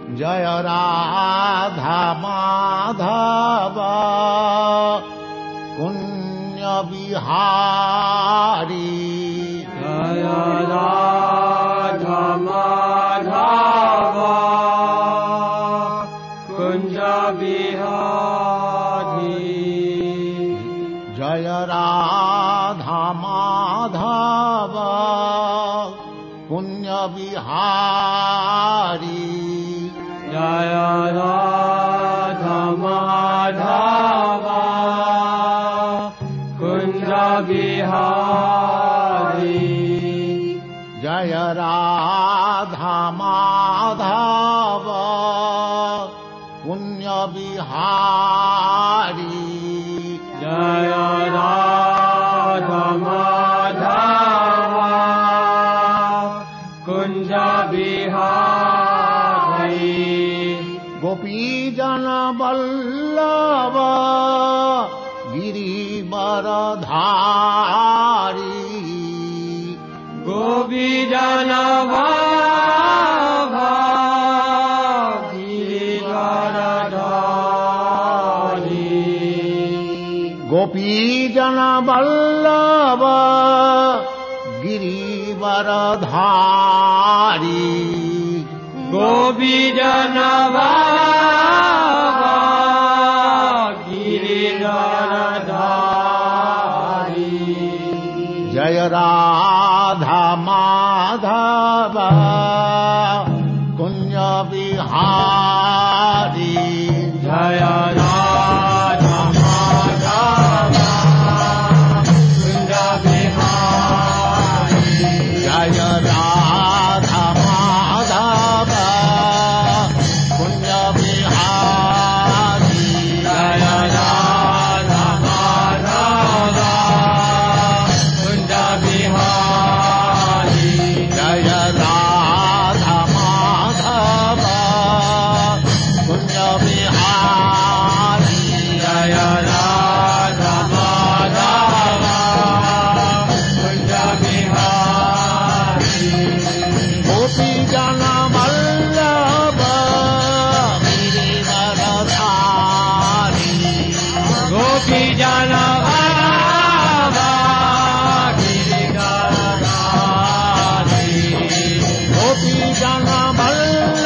Jai Radha Madhav Punya Bihari Jai Radha Madhav Kunj Bihari Jai Radha Madhav Punya Bihari Jai Radha Madhav Kunj Bihari Jai Radha Madhav Punya Bihari Jai Radha Madhav Kunj Bihari Gopi Jan Vallabh Girivardhari Gopi Jan Vallabh Girivardhari Gopi Jan Vallabh Girivardhari Gopi Jan Vallabh Girivardhari Jai Radha Madhav Kunj Bihari Jai Radha Madhav Kunj Bihari Jai Radha Madhav Kunj Bihari Jai Radha Madhav Kunj Bihari Jai Radha Madhav Kunj Bihari Jai Radha Madhav Kunj Bihari Gopi Jan Vallabh Girivardhari Gopi Jan Vallabh Girivardhari Gopi Jan Vallabh